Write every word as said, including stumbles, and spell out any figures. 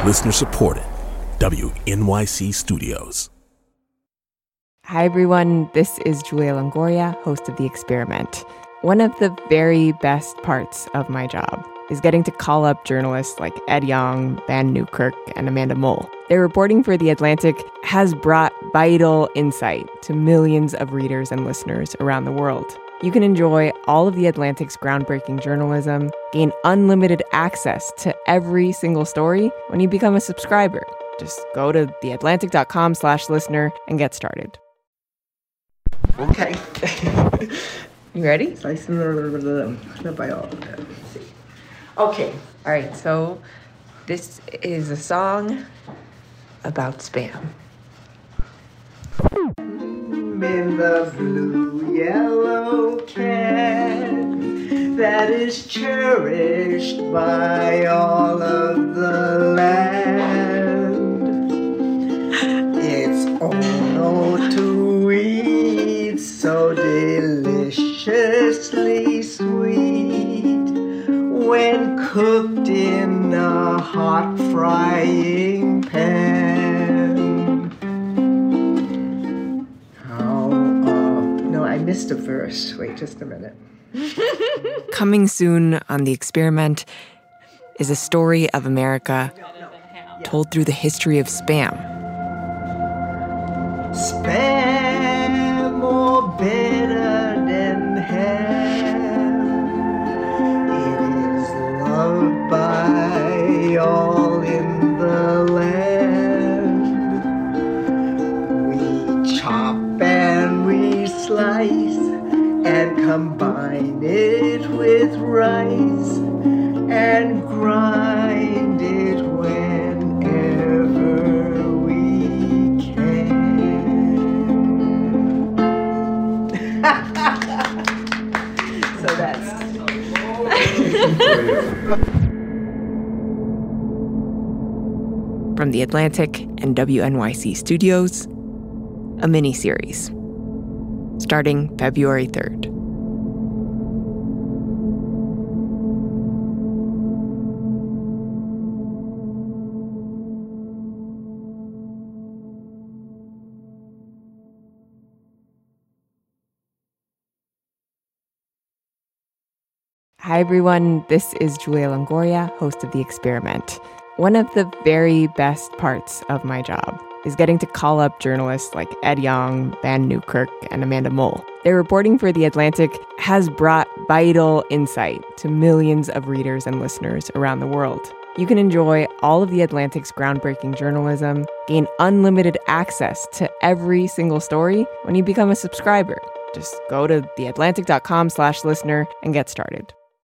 Listener supported. W N Y C Studios. Hi, everyone. This is Julia Longoria, host of The Experiment. One of the very best parts of my job is getting to call up journalists like Ed Yong, Vann Newkirk, and Amanda Mull. Their reporting for The Atlantic has brought vital insight to millions of readers and listeners around the world. You can enjoy all of The Atlantic's groundbreaking journalism, gain unlimited access to every single story when you become a subscriber. Just go to theatlantic.com slash listener and get started. Okay. You ready? Okay. All right, so this is a song about spam. In the blue yellow can that is cherished by all of the land. It's ono to eat, so deliciously sweet when cooked in a hot frying pan. I missed a verse. Wait just a minute. Coming soon on The Experiment is a story of America told through the history of spam. Spam more better than ham. It is loved by all in the land. We chop and we slice and combine it with rice and grind it whenever we can. So that's From The Atlantic and W N Y C Studios, a mini-series starting February third. Hi, everyone. This is Julia Longoria, host of The Experiment. One of the very best parts of my job is getting to call up journalists like Ed Yong, Vann Newkirk, and Amanda Mull. Their reporting for The Atlantic has brought vital insight to millions of readers and listeners around the world. You can enjoy all of The Atlantic's groundbreaking journalism, gain unlimited access to every single story when you become a subscriber. Just go to theatlantic.com slash listener and get started.